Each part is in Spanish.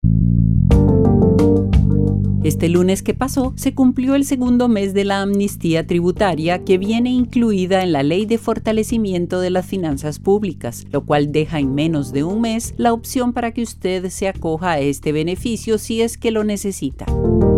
Este lunes que pasó, se cumplió el segundo mes de la amnistía tributaria que viene incluida en la Ley de Fortalecimiento de las Finanzas Públicas, lo cual deja en menos de un mes la opción para que usted se acoja a este beneficio si es que lo necesita.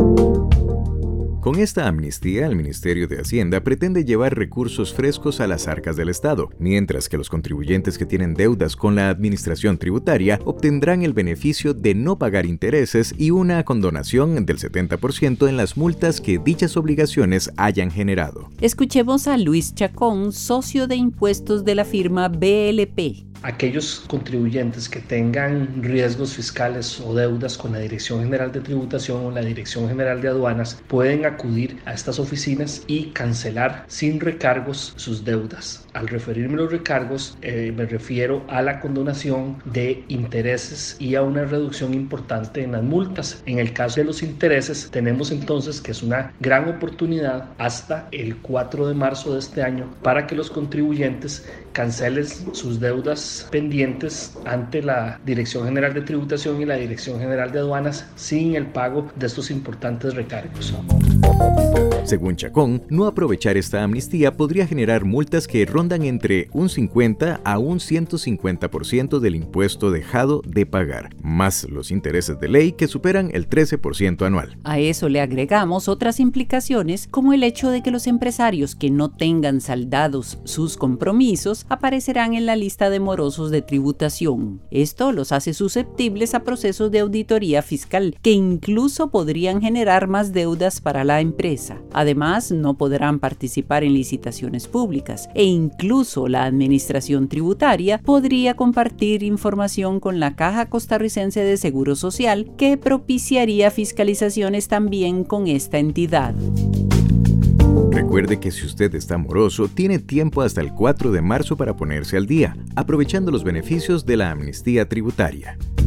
Con esta amnistía, el Ministerio de Hacienda pretende llevar recursos frescos a las arcas del Estado, mientras que los contribuyentes que tienen deudas con la administración tributaria obtendrán el beneficio de no pagar intereses y una condonación del 70% en las multas que dichas obligaciones hayan generado. Escuchemos a Luis Chacón, socio de impuestos de la firma BLP. Aquellos contribuyentes que tengan riesgos fiscales o deudas con la Dirección General de Tributación o la Dirección General de Aduanas pueden acudir a estas oficinas y cancelar sin recargos sus deudas. Al referirme a los recargos, me refiero a la condonación de intereses y a una reducción importante en las multas. En el caso de los intereses, tenemos entonces que es una gran oportunidad hasta el 4 de marzo de este año para que los contribuyentes cancelen sus deudas pendientes ante la Dirección General de Tributación y la Dirección General de Aduanas sin el pago de estos importantes recargos. Según Chacón, no aprovechar esta amnistía podría generar multas que rondan entre un 50 a un 150% del impuesto dejado de pagar, más los intereses de ley que superan el 13% anual. A eso le agregamos otras implicaciones, como el hecho de que los empresarios que no tengan saldados sus compromisos aparecerán en la lista de morosos de tributación. Esto los hace susceptibles a procesos de auditoría fiscal, que incluso podrían generar más deudas para la empresa. Además, no podrán participar en licitaciones públicas e incluso la Administración Tributaria podría compartir información con la Caja Costarricense de Seguro Social, que propiciaría fiscalizaciones también con esta entidad. Recuerde que si usted está moroso, tiene tiempo hasta el 4 de marzo para ponerse al día, aprovechando los beneficios de la amnistía tributaria.